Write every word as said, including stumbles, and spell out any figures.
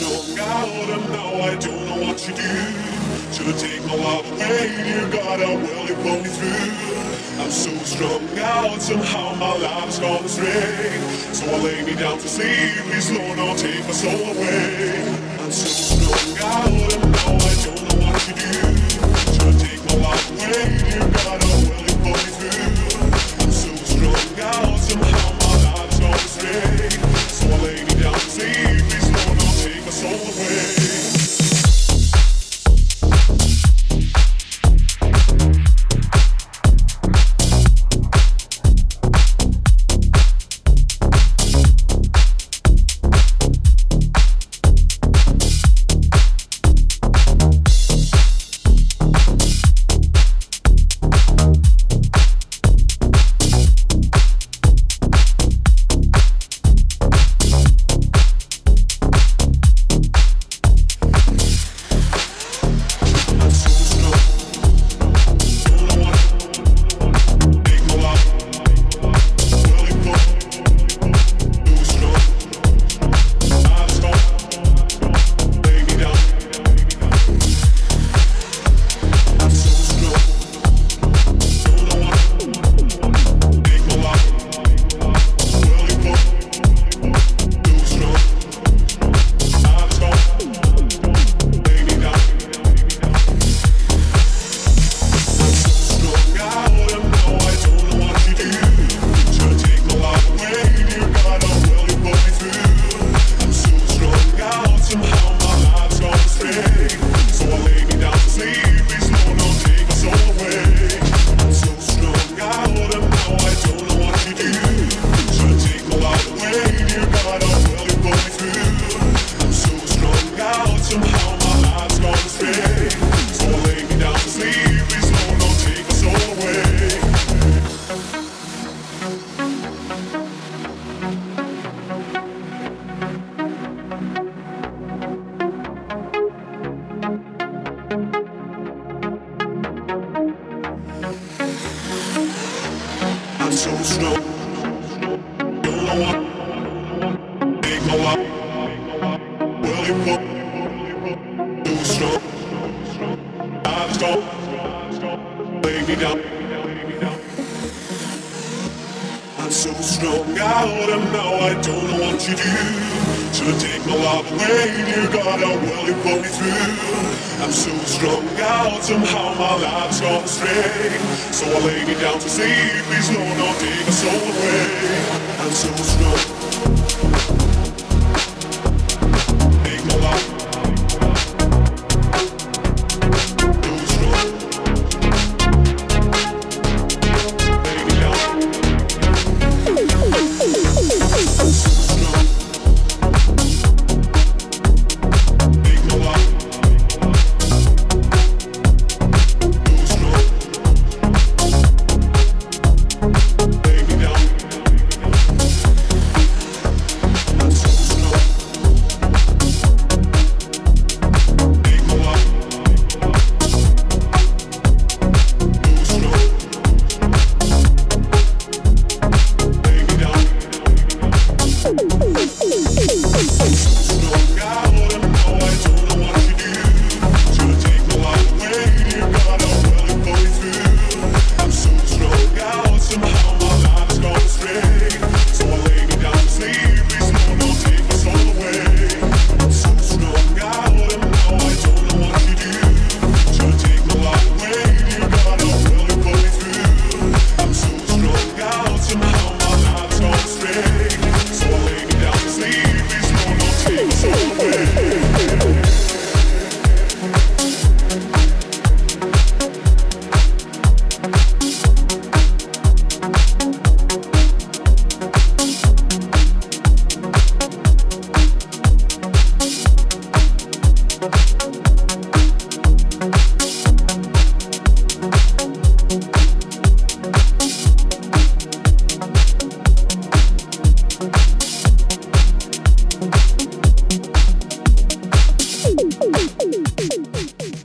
strung out and now I don't know what to do. Should I take my love away, dear God, how will you put me through? I'm so strung out, somehow my life's gone astray. So I lay me down to sleep, please Lord, don't take my soul away. I'm so strung out and now I don't know what to do. Should I take my love away, dear God, how will you put me through? I'm so strung out, somehow my life's gone astray. So I lay me down to sleep, please Lord, don't take my soul away. I'm so strong, don't know what, take my life, will you put, too strong, I'm strong, lay me down. I'm so strung out and now I don't know what to do. Should I take my love away, dear God, how will you put me through? I'm so strung out, somehow my life's gone astray. So I lay me down to sleep, please Lord, don't take my soul away. I'm so strong.